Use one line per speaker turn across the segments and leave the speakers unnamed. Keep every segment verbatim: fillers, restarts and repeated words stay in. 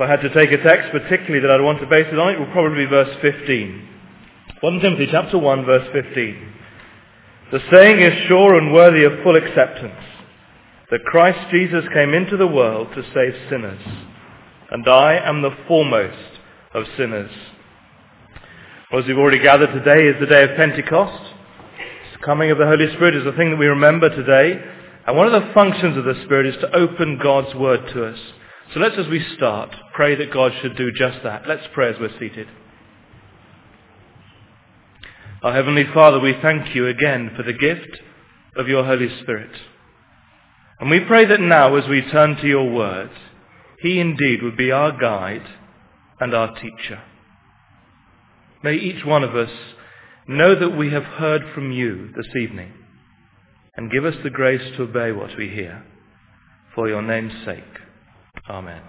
I had to take a text particularly that I'd want to base it on, it will probably be verse fifteen. First Timothy chapter one, verse fifteen. The saying is sure and worthy of full acceptance, that Christ Jesus came into the world to save sinners, and I am the foremost of sinners. Well, as we've already gathered, today is the day of Pentecost. The coming of the Holy Spirit is the thing that we remember today. And one of the functions of the Spirit is to open God's Word to us. So let's, as we start, pray that God should do just that. Let's pray as we're seated. Our Heavenly Father, we thank you again for the gift of your Holy Spirit. And we pray that now, as we turn to your Word, he indeed would be our guide and our teacher. May each one of us know that we have heard from you this evening, and give us the grace to obey what we hear. For your name's sake. Amen.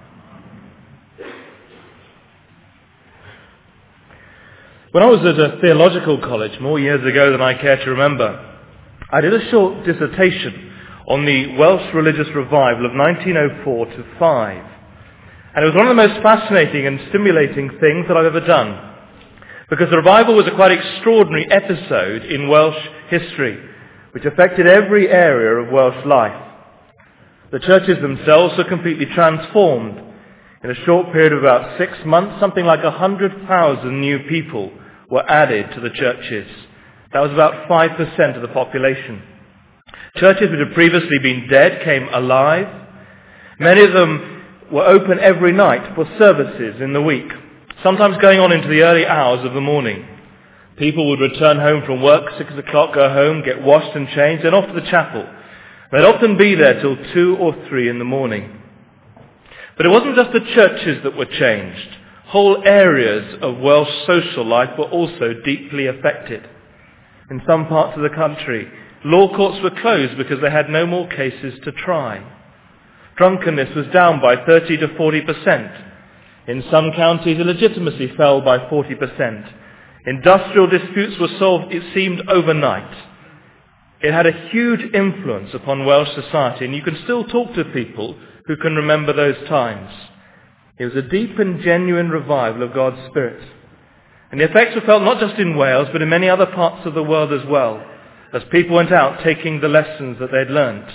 When I was at a theological college more years ago than I care to remember, I did a short dissertation on the Welsh religious revival of nineteen oh four to five. And it was one of the most fascinating and stimulating things that I've ever done. Because the revival was a quite extraordinary episode in Welsh history, which affected every area of Welsh life. The churches themselves were completely transformed. In a short period of about six months, something like one hundred thousand new people were added to the churches. That was about five percent of the population. Churches which had previously been dead came alive. Many of them were open every night for services in the week, sometimes going on into the early hours of the morning. People would return home from work, six o'clock, go home, get washed and changed, then off to the chapel. They'd often be there till two or three in the morning. But it wasn't just the churches that were changed. Whole areas of Welsh social life were also deeply affected. In some parts of the country, law courts were closed because they had no more cases to try. Drunkenness was down by thirty to forty percent. In some counties, illegitimacy fell by forty percent. Industrial disputes were solved, it seemed, overnight. It had a huge influence upon Welsh society, and you can still talk to people who can remember those times. It was a deep and genuine revival of God's Spirit. And the effects were felt not just in Wales, but in many other parts of the world as well, as people went out taking the lessons that they'd learnt.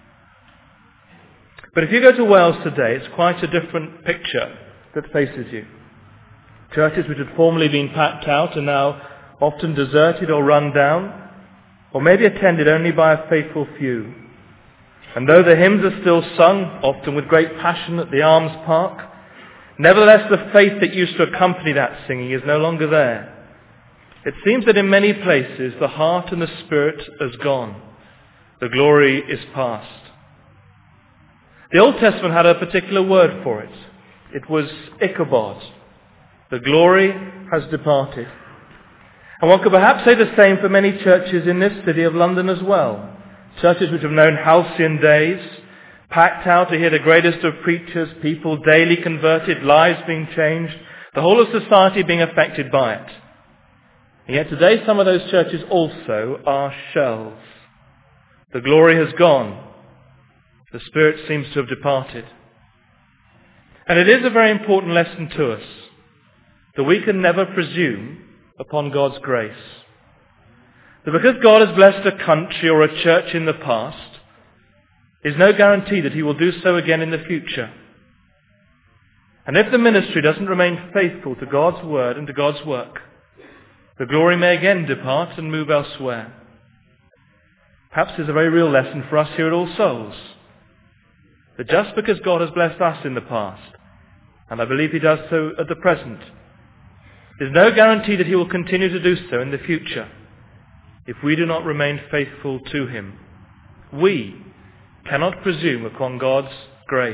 But if you go to Wales today, it's quite a different picture that faces you. Churches which had formerly been packed out are now often deserted or run down, or maybe attended only by a faithful few. And though the hymns are still sung, often with great passion at the Arms Park, nevertheless the faith that used to accompany that singing is no longer there. It seems that in many places the heart and the spirit has gone. The glory is past. The Old Testament had a particular word for it. It was Ichabod. The glory has departed. And one could perhaps say the same for many churches in this city of London as well. Churches which have known halcyon days, packed out to hear the greatest of preachers, people daily converted, lives being changed, the whole of society being affected by it. And yet today some of those churches also are shells. The glory has gone. The Spirit seems to have departed. And it is a very important lesson to us that we can never presume upon God's grace. That because God has blessed a country or a church in the past, is no guarantee that he will do so again in the future. And if the ministry doesn't remain faithful to God's word and to God's work, the glory may again depart and move elsewhere. Perhaps there's a very real lesson for us here at All Souls. That just because God has blessed us in the past, and I believe he does so at the present, there's no guarantee that he will continue to do so in the future if we do not remain faithful to him. We cannot presume upon God's grace.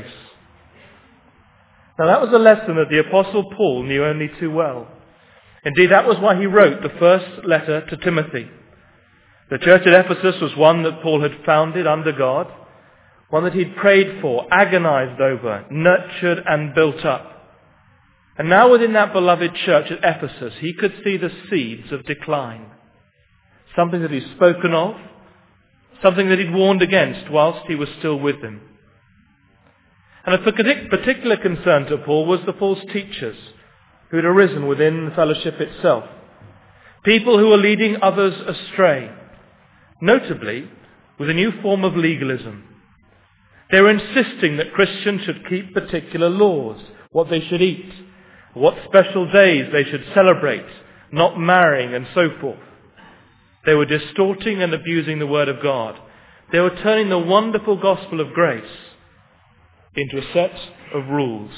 Now that was a lesson that the Apostle Paul knew only too well. Indeed, that was why he wrote the first letter to Timothy. The church at Ephesus was one that Paul had founded under God, one that he'd prayed for, agonized over, nurtured and built up. And now within that beloved church at Ephesus, he could see the seeds of decline. Something that he'd spoken of, something that he'd warned against whilst he was still with them. And a particular concern to Paul was the false teachers who had arisen within the fellowship itself. People who were leading others astray, notably with a new form of legalism. They were insisting that Christians should keep particular laws, what they should eat, what special days they should celebrate, not marrying and so forth. They were distorting and abusing the Word of God. They were turning the wonderful gospel of grace into a set of rules.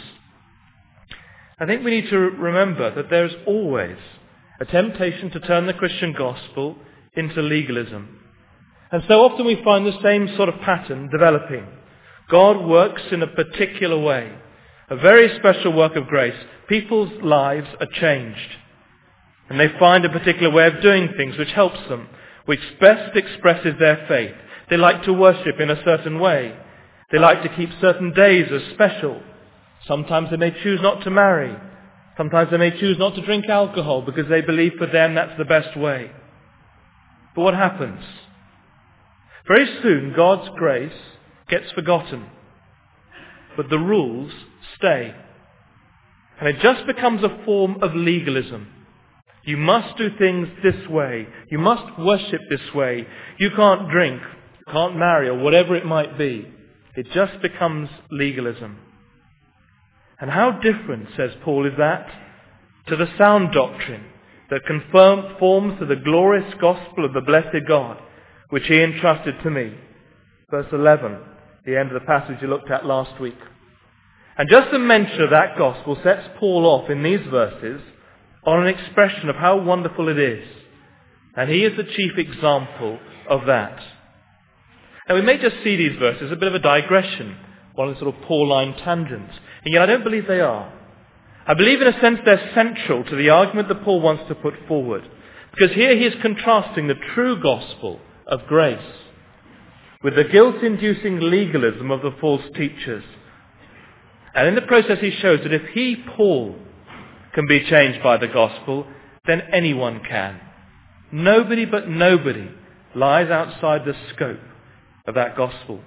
I think we need to remember that there is always a temptation to turn the Christian gospel into legalism. And so often we find the same sort of pattern developing. God works in a particular way, a very special work of grace. People's lives are changed, and they find a particular way of doing things which helps them, which best expresses their faith. They like to worship in a certain way. They like to keep certain days as special. Sometimes they may choose not to marry. Sometimes they may choose not to drink alcohol because they believe for them that's the best way. But what happens? Very soon God's grace gets forgotten, but the rules stay. And it just becomes a form of legalism. You must do things this way. You must worship this way. You can't drink, you can't marry, or whatever it might be. It just becomes legalism. And how different, says Paul, is that to the sound doctrine that conforms to the glorious gospel of the blessed God, which he entrusted to me. Verse eleven, the end of the passage you looked at last week. And just the mention of that gospel sets Paul off in these verses on an expression of how wonderful it is. And he is the chief example of that. Now we may just see these verses as a bit of a digression, one of the sort of Pauline tangents. And yet I don't believe they are. I believe in a sense they're central to the argument that Paul wants to put forward. Because here he is contrasting the true gospel of grace with the guilt-inducing legalism of the false teachers. And in the process he shows that if he, Paul, can be changed by the gospel, then anyone can. Nobody but nobody lies outside the scope of that gospel.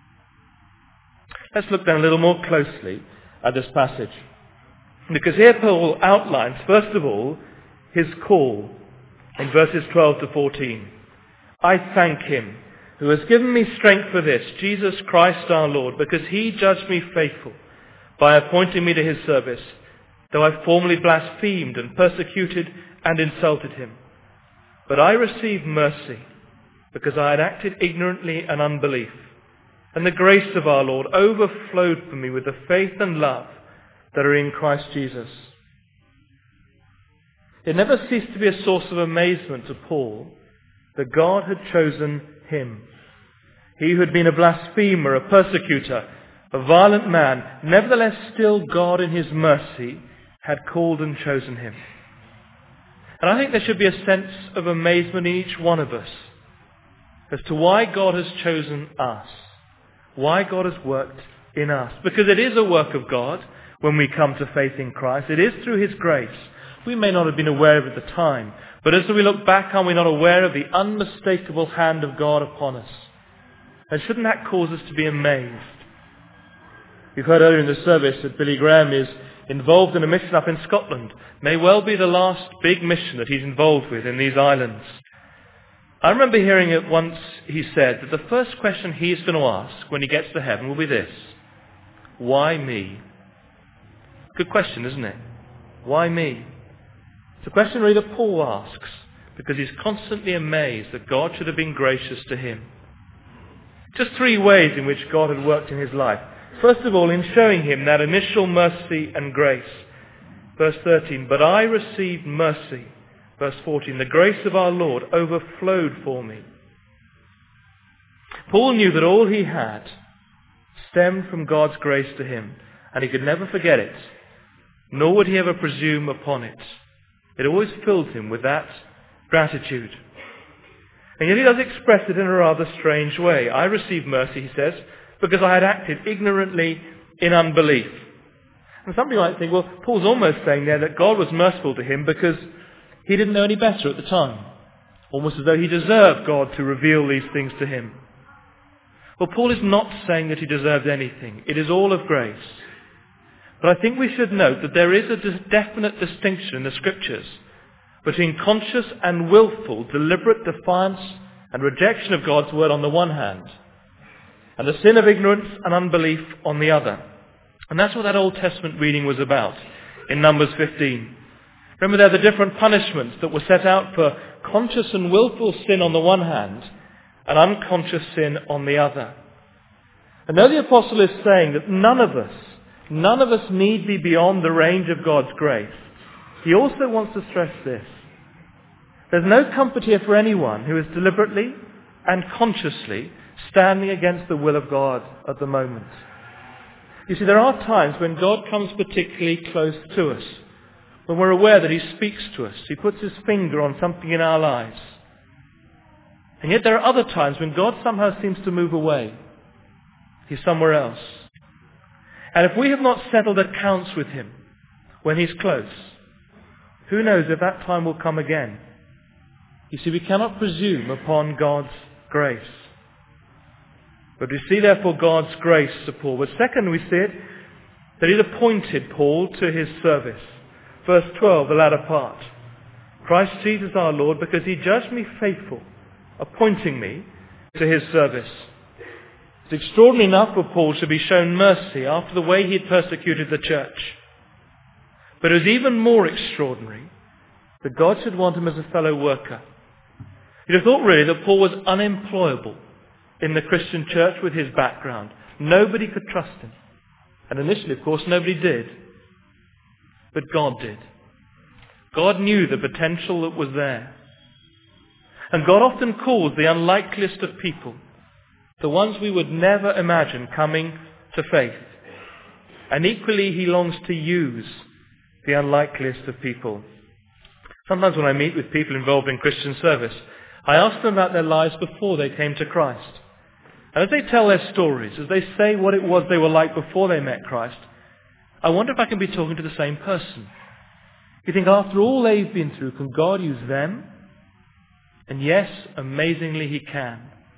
Let's look then a little more closely at this passage. Because here Paul outlines, first of all, his call in verses twelve to fourteen. I thank him who has given me strength for this, Jesus Christ our Lord, because he judged me faithful by appointing me to his service, though I formerly blasphemed and persecuted and insulted him. But I received mercy because I had acted ignorantly and unbelief. And the grace of our Lord overflowed for me with the faith and love that are in Christ Jesus. It never ceased to be a source of amazement to Paul that God had chosen him. He who had been a blasphemer, a persecutor, a violent man, nevertheless still God in his mercy had called and chosen him. And I think there should be a sense of amazement in each one of us as to why God has chosen us, why God has worked in us. Because it is a work of God when we come to faith in Christ. It is through his grace. We may not have been aware of it at the time, but as we look back, are we not aware of the unmistakable hand of God upon us? And shouldn't that cause us to be amazed? We've heard earlier in the service that Billy Graham is involved in a mission up in Scotland. May well be the last big mission that he's involved with in these islands. I remember hearing it once, he said, that the first question he's going to ask when he gets to heaven will be this: why me? Good question, isn't it? Why me? It's a question really that Paul asks because he's constantly amazed that God should have been gracious to him. Just three ways in which God had worked in his life. First of all, in showing him that initial mercy and grace. Verse thirteen, but I received mercy. Verse fourteen, the grace of our Lord overflowed for me. Paul knew that all he had stemmed from God's grace to him, and he could never forget it, nor would he ever presume upon it. It always filled him with that gratitude. And yet he does express it in a rather strange way. I received mercy, he says, because I had acted ignorantly in unbelief. And somebody might think, well, Paul's almost saying there that God was merciful to him because he didn't know any better at the time. Almost as though he deserved God to reveal these things to him. Well, Paul is not saying that he deserved anything. It is all of grace. But I think we should note that there is a definite distinction in the Scriptures between conscious and willful, deliberate defiance and rejection of God's word on the one hand, and the sin of ignorance and unbelief on the other. And that's what that Old Testament reading was about in Numbers fifteen. Remember, there are the different punishments that were set out for conscious and willful sin on the one hand, and unconscious sin on the other. And though the apostle is saying that none of us, none of us need be beyond the range of God's grace, he also wants to stress this. There's no comfort here for anyone who is deliberately and consciously standing against the will of God at the moment. You see, there are times when God comes particularly close to us, when we're aware that he speaks to us, he puts his finger on something in our lives. And yet there are other times when God somehow seems to move away. He's somewhere else. And if we have not settled accounts with him when he's close, who knows if that time will come again. You see, we cannot presume upon God's grace. But we see therefore God's grace to Paul. But second, we see it that he'd appointed Paul to his service. Verse twelve, the latter part. Christ Jesus our Lord, because he judged me faithful, appointing me to his service. It's extraordinary enough for Paul to be shown mercy after the way he had persecuted the church. But it was even more extraordinary that God should want him as a fellow worker. You'd have thought really that Paul was unemployable in the Christian church with his background. Nobody could trust him. And initially, of course, nobody did. But God did. God knew the potential that was there. And God often calls the unlikeliest of people, the ones we would never imagine coming to faith. And equally, he longs to use the unlikeliest of people. Sometimes when I meet with people involved in Christian service, I ask them about their lives before they came to Christ. And as they tell their stories, as they say what it was they were like before they met Christ, I wonder if I can be talking to the same person. You think after all they've been through, can God use them? And yes, amazingly he can.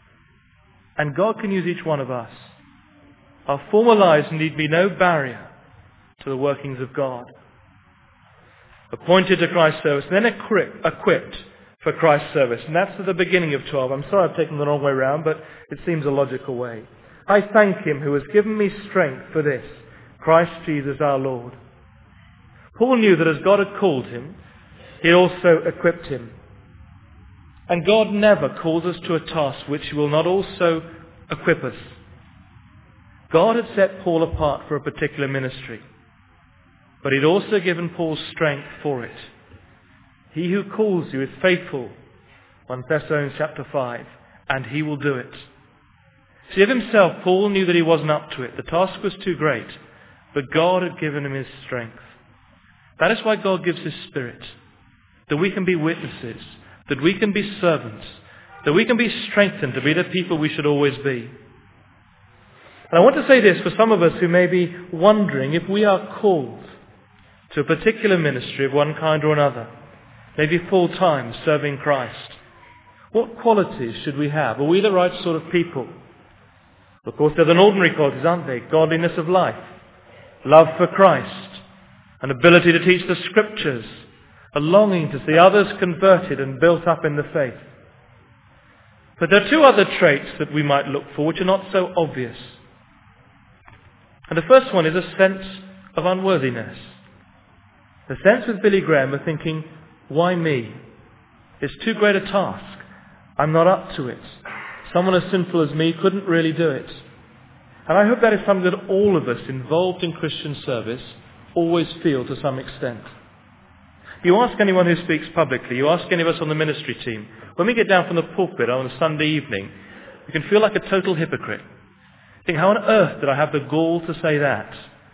And God can use each one of us. Our former lives need be no barrier to the workings of God. Appointed to Christ's service, then equipped, equipped for Christ's service. And that's at the beginning of twelve. I'm sorry I've taken the wrong way round, but it seems a logical way. I thank him who has given me strength for this, Christ Jesus our Lord. Paul knew that as God had called him, he also equipped him. And God never calls us to a task which he will not also equip us. God had set Paul apart for a particular ministry, but he'd also given Paul strength for it. He who calls you is faithful, First Thessalonians chapter five, and he will do it. See, of himself, Paul knew that he wasn't up to it. The task was too great, but God had given him his strength. That is why God gives his Spirit, that we can be witnesses, that we can be servants, that we can be strengthened to be the people we should always be. And I want to say this for some of us who may be wondering if we are called to a particular ministry of one kind or another, maybe full-time serving Christ. What qualities should we have? Are we the right sort of people? Of course, there's an ordinary qualities, aren't they? Godliness of life, love for Christ, an ability to teach the Scriptures, a longing to see others converted and built up in the faith. But there are two other traits that we might look for which are not so obvious. And the first one is a sense of unworthiness. The sense with Billy Graham of thinking, why me? It's too great a task. I'm not up to it. Someone as sinful as me couldn't really do it. And I hope that is something that all of us involved in Christian service always feel to some extent. You ask anyone who speaks publicly, you ask any of us on the ministry team, when we get down from the pulpit on a Sunday evening, we can feel like a total hypocrite. Think, how on earth did I have the gall to say that?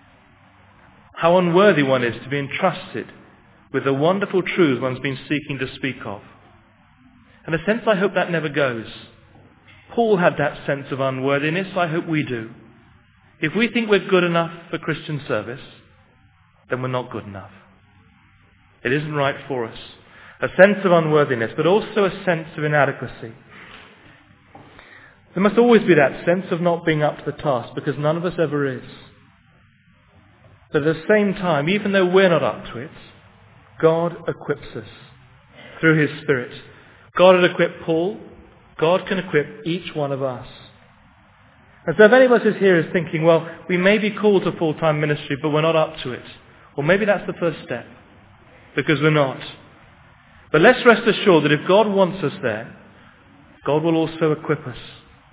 How unworthy one is to be entrusted with the wonderful truths one's been seeking to speak of. In a sense, I hope that never goes. Paul had that sense of unworthiness. I hope we do. If we think we're good enough for Christian service, then we're not good enough. It isn't right for us. A sense of unworthiness, but also a sense of inadequacy. There must always be that sense of not being up to the task, because none of us ever is. But at the same time, even though we're not up to it, God equips us through His Spirit. God had equipped Paul. God can equip each one of us. And so if any of us is here is thinking, well, we may be called to full-time ministry, but we're not up to it. Well, maybe that's the first step, because we're not. But let's rest assured that if God wants us there, God will also equip us.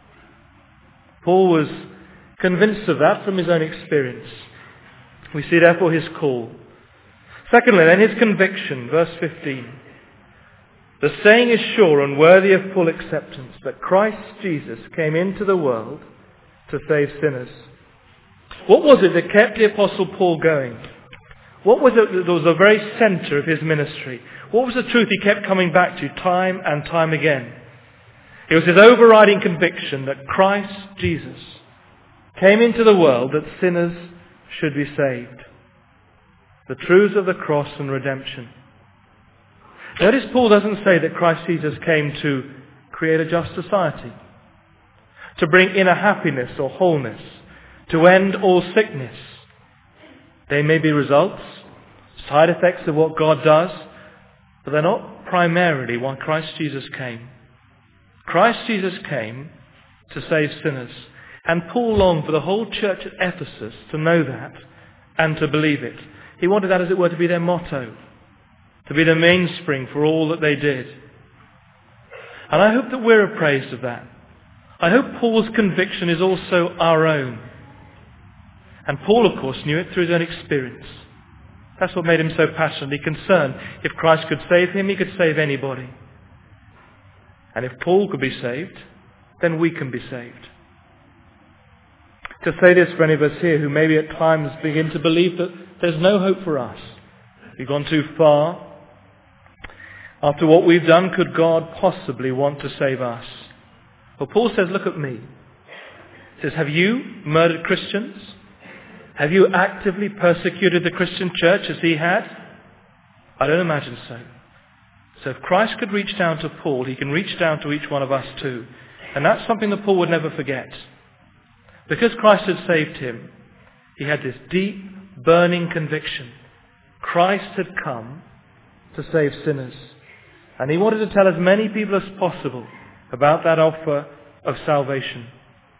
Paul was convinced of that from his own experience. We see therefore his call. Secondly, then his conviction, verse fifteen. The saying is sure and worthy of full acceptance, that Christ Jesus came into the world to save sinners. What was it that kept the Apostle Paul going? What was it that was the very centre of his ministry? What was the truth he kept coming back to time and time again? It was his overriding conviction that Christ Jesus came into the world that sinners should be saved. The truths of the cross and redemption. Notice Paul doesn't say that Christ Jesus came to create a just society, to bring inner happiness or wholeness, to end all sickness. They may be results, side effects of what God does, but they're not primarily why Christ Jesus came. Christ Jesus came to save sinners. And Paul longed for the whole church at Ephesus to know that and to believe it. He wanted that, as it were, to be their motto, to be the mainspring for all that they did. And I hope that we're appraised of that. I hope Paul's conviction is also our own. And Paul, of course, knew it through his own experience. That's what made him so passionately concerned. If Christ could save him, he could save anybody. And if Paul could be saved, then we can be saved. To say this for any of us here who maybe at times begin to believe that there's no hope for us. We've gone too far. After what we've done, could God possibly want to save us? Well, Paul says, look at me. He says, have you murdered Christians? Have you actively persecuted the Christian church as he had? I don't imagine so. So if Christ could reach down to Paul, he can reach down to each one of us too. And that's something that Paul would never forget. Because Christ had saved him, he had this deep, burning conviction. Christ had come to save sinners. And he wanted to tell as many people as possible about that offer of salvation.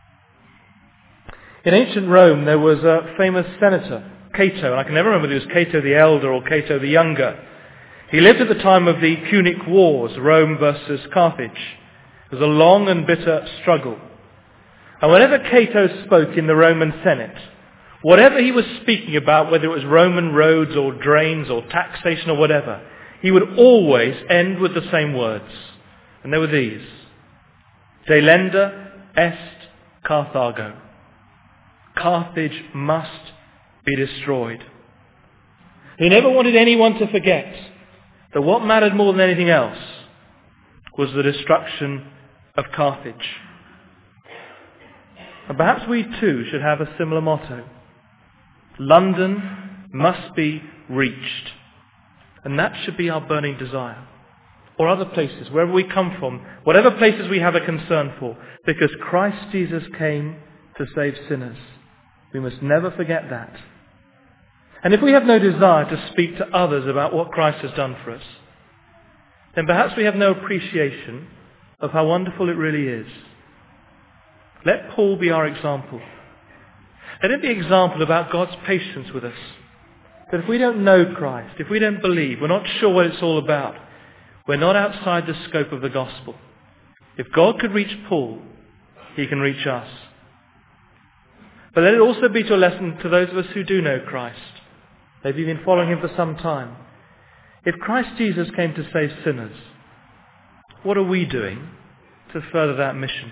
In ancient Rome, there was a famous senator, Cato, and I can never remember whether it was Cato the Elder or Cato the Younger. He lived at the time of the Punic Wars, Rome versus Carthage. It was a long and bitter struggle. And whenever Cato spoke in the Roman Senate, whatever he was speaking about, whether it was Roman roads or drains or taxation or whatever, he would always end with the same words. And they were these: Delenda est Carthago. Carthage must be destroyed. He never wanted anyone to forget that what mattered more than anything else was the destruction of Carthage. And perhaps we too should have a similar motto. London must be reached. And that should be our burning desire. Or other places, wherever we come from, whatever places we have a concern for. Because Christ Jesus came to save sinners. We must never forget that. And if we have no desire to speak to others about what Christ has done for us, then perhaps we have no appreciation of how wonderful it really is. Let Paul be our example. Let it be an example about God's patience with us. That if we don't know Christ, if we don't believe, we're not sure what it's all about, we're not outside the scope of the gospel. If God could reach Paul, he can reach us. But let it also be to a lesson to those of us who do know Christ. Maybe you've been following him for some time. If Christ Jesus came to save sinners, what are we doing to further that mission?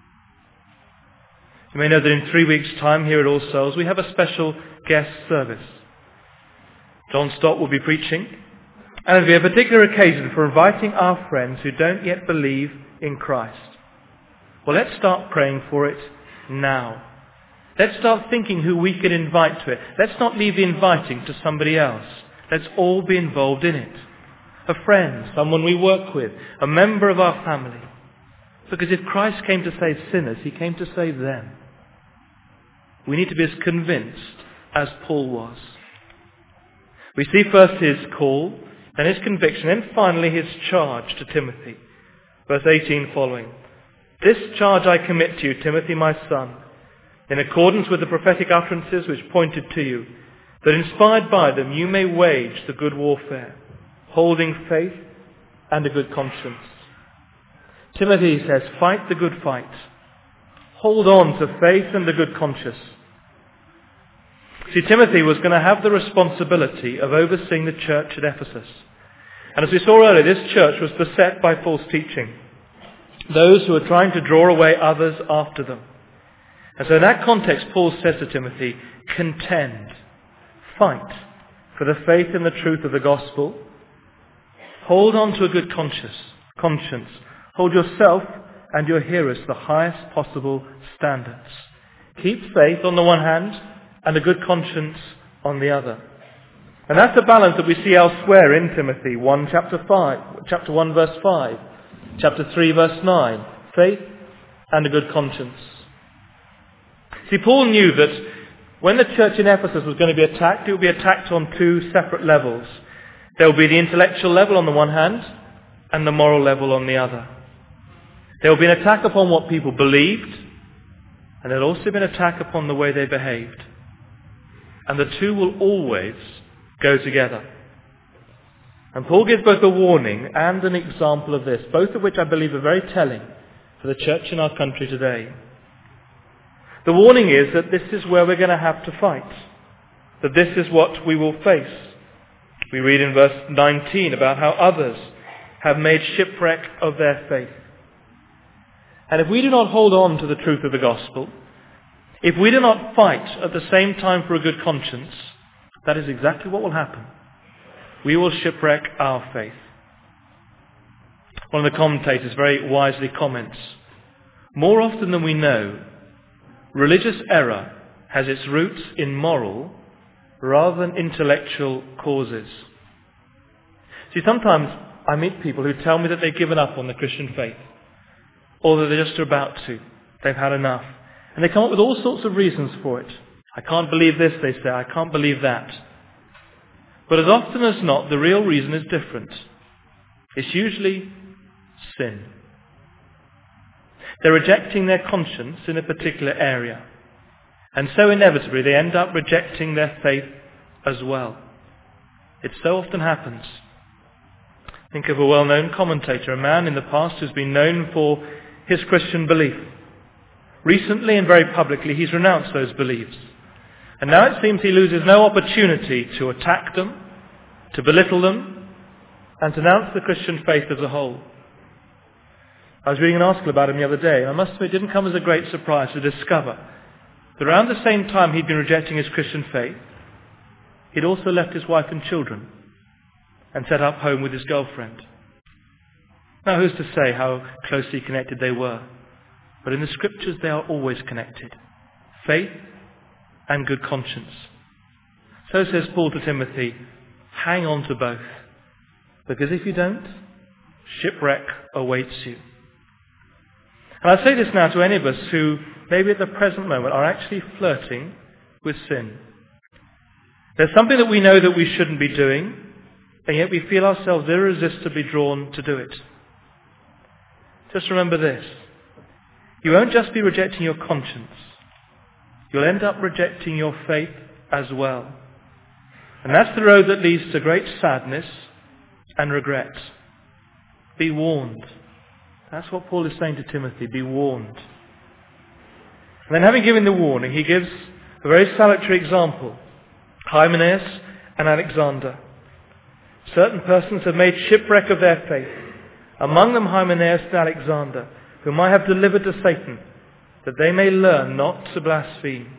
You may know that in three weeks' time here at All Souls we have a special guest service. John Stott will be preaching, and it will be a particular occasion for inviting our friends who don't yet believe in Christ. Well, let's start praying for it now. Let's start thinking who we can invite to it. Let's not leave the inviting to somebody else. Let's all be involved in it. A friend, someone we work with, a member of our family. Because if Christ came to save sinners, he came to save them. We need to be as convinced as Paul was. We see first his call, then his conviction, and finally his charge to Timothy. Verse eighteen following. This charge I commit to you, Timothy, my son, in accordance with the prophetic utterances which pointed to you, that inspired by them you may wage the good warfare, holding faith and a good conscience. Timothy says, fight the good fight. Hold on to faith and a good conscience. See, Timothy was going to have the responsibility of overseeing the church at Ephesus. And as we saw earlier, this church was beset by false teaching. Those who were trying to draw away others after them. And so in that context, Paul says to Timothy, contend, fight for the faith and the truth of the gospel. Hold on to a good conscience. conscience. Hold yourself and your hearers to the highest possible standards. Keep faith on the one hand and a good conscience on the other. And that's a balance that we see elsewhere in Timothy one chapter five, chapter one verse five, chapter three verse nine, faith and a good conscience. See, Paul knew that when the church in Ephesus was going to be attacked, it would be attacked on two separate levels. There will be the intellectual level on the one hand and the moral level on the other. There will be an attack upon what people believed, and there will also be an attack upon the way they behaved. And the two will always go together. And Paul gives both a warning and an example of this, both of which I believe are very telling for the church in our country today. The warning is that this is where we're going to have to fight, that this is what we will face. We read in verse nineteen about how others have made shipwreck of their faith. And if we do not hold on to the truth of the gospel, if we do not fight at the same time for a good conscience, that is exactly what will happen. We will shipwreck our faith. One of the commentators very wisely comments, more often than we know, religious error has its roots in moral rather than intellectual causes. See, sometimes I meet people who tell me that they've given up on the Christian faith, or that they're just about to. They've had enough. And they come up with all sorts of reasons for it. I can't believe this, they say. I can't believe that. But as often as not, the real reason is different. It's usually sin. They're rejecting their conscience in a particular area. And so inevitably they end up rejecting their faith as well. It so often happens. Think of a well-known commentator, a man in the past who's been known for his Christian belief. Recently and very publicly he's renounced those beliefs. And now it seems he loses no opportunity to attack them, to belittle them, and to denounce the Christian faith as a whole. I was reading an article about him the other day, and I must admit it didn't come as a great surprise to discover that around the same time he'd been rejecting his Christian faith, he'd also left his wife and children and set up home with his girlfriend. Now who's to say how closely connected they were? But in the scriptures they are always connected. Faith and good conscience. So says Paul to Timothy, hang on to both. Because if you don't, shipwreck awaits you. And I say this now to any of us who maybe at the present moment are actually flirting with sin. There's something that we know that we shouldn't be doing, and yet we feel ourselves irresistibly drawn to do it. Just remember this. You won't just be rejecting your conscience. You'll end up rejecting your faith as well. And that's the road that leads to great sadness and regret. Be warned. That's what Paul is saying to Timothy. Be warned. And then having given the warning, he gives a very salutary example. Hymenaeus and Alexander. Certain persons have made shipwreck of their faith. Among them Hymenaeus and Alexander, whom I have delivered to Satan, that they may learn not to blaspheme.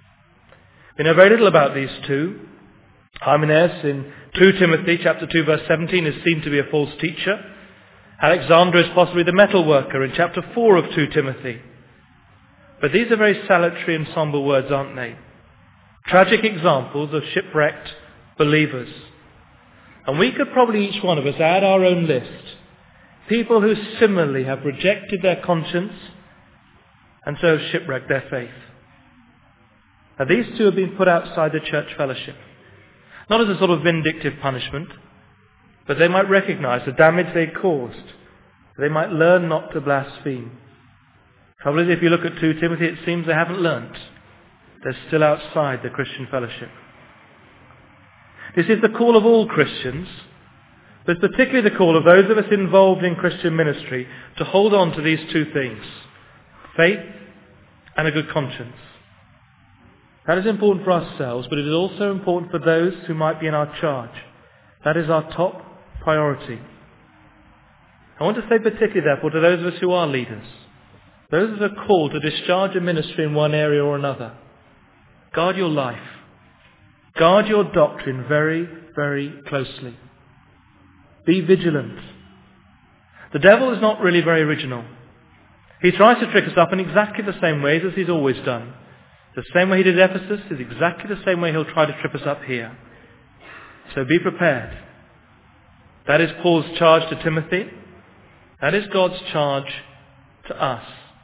We know very little about these two. Hymenaeus in Second Timothy chapter two verse seventeen is seen to be a false teacher. Alexander is possibly the metal worker in chapter four of Second Timothy. But these are very salutary and somber words, aren't they? Tragic examples of shipwrecked believers. And we could probably each one of us add our own list. People who similarly have rejected their conscience and so have shipwrecked their faith. Now these two have been put outside the church fellowship, not as a sort of vindictive punishment, but they might recognize the damage they caused. They might learn not to blaspheme. Trouble is, if you look at Second Timothy, it seems they haven't learnt. They're still outside the Christian fellowship. This is the call of all Christians, but it's particularly the call of those of us involved in Christian ministry to hold on to these two things: faith and a good conscience. That is important for ourselves, but it is also important for those who might be in our charge. That is our top priority. I want to say particularly, therefore, to those of us who are leaders, those that are called to discharge a ministry in one area or another, guard your life. Guard your doctrine very, very closely. Be vigilant. The devil is not really very original. He tries to trick us up in exactly the same ways as he's always done. The same way he did at Ephesus is exactly the same way he'll try to trip us up here. So be prepared. That is Paul's charge to Timothy. That is God's charge to us.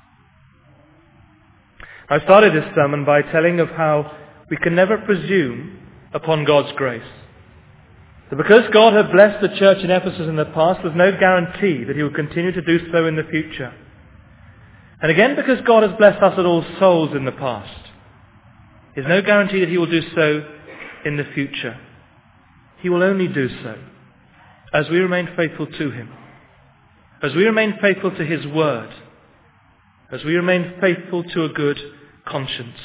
I started this sermon by telling of how we can never presume upon God's grace. That because God had blessed the church in Ephesus in the past, there's no guarantee that he will continue to do so in the future. And again, because God has blessed us at All Souls in the past, there's no guarantee that he will do so in the future. He will only do so as we remain faithful to him, as we remain faithful to his word, as we remain faithful to a good conscience.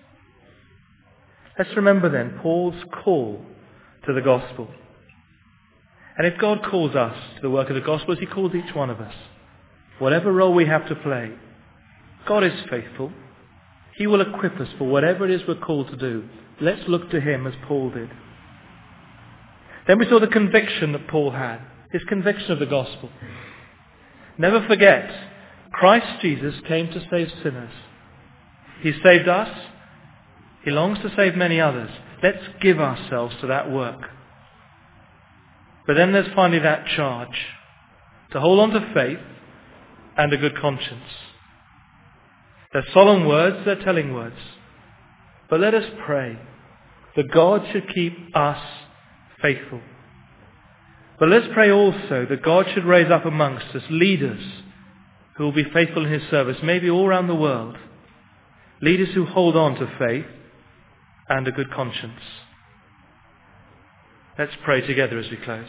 Let's remember then Paul's call to the gospel. And if God calls us to the work of the gospel as he calls each one of us, whatever role we have to play, God is faithful. He will equip us for whatever it is we're called to do. Let's look to him as Paul did. Then we saw the conviction that Paul had, his conviction of the gospel. Never forget, Christ Jesus came to save sinners. He saved us. He longs to save many others. Let's give ourselves to that work. But then there's finally that charge to hold on to faith and a good conscience. They're solemn words, they're telling words. But let us pray that God should keep us faithful. But let's pray also that God should raise up amongst us leaders who will be faithful in his service, maybe all around the world. Leaders who hold on to faith and a good conscience. Let's pray together as we close.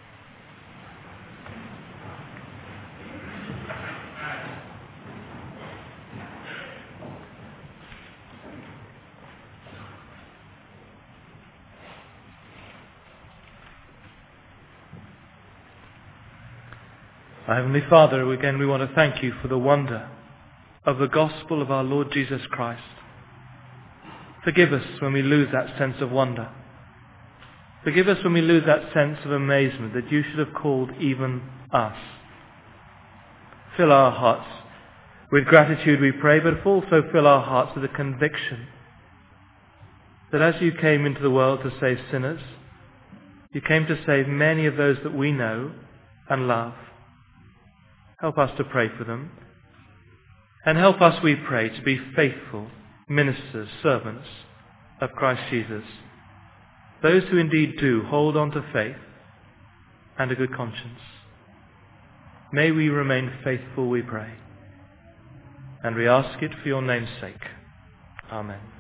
Our Heavenly Father, again we want to thank you for the wonder of the gospel of our Lord Jesus Christ. Forgive us when we lose that sense of wonder. Forgive us when we lose that sense of amazement that you should have called even us. Fill our hearts with gratitude, we pray, but also fill our hearts with a conviction that as you came into the world to save sinners, you came to save many of those that we know and love. Help us to pray for them. And help us, we pray, to be faithful ministers, servants of Christ Jesus. Those who indeed do hold on to faith and a good conscience. May we remain faithful, we pray. And we ask it for your name's sake. Amen.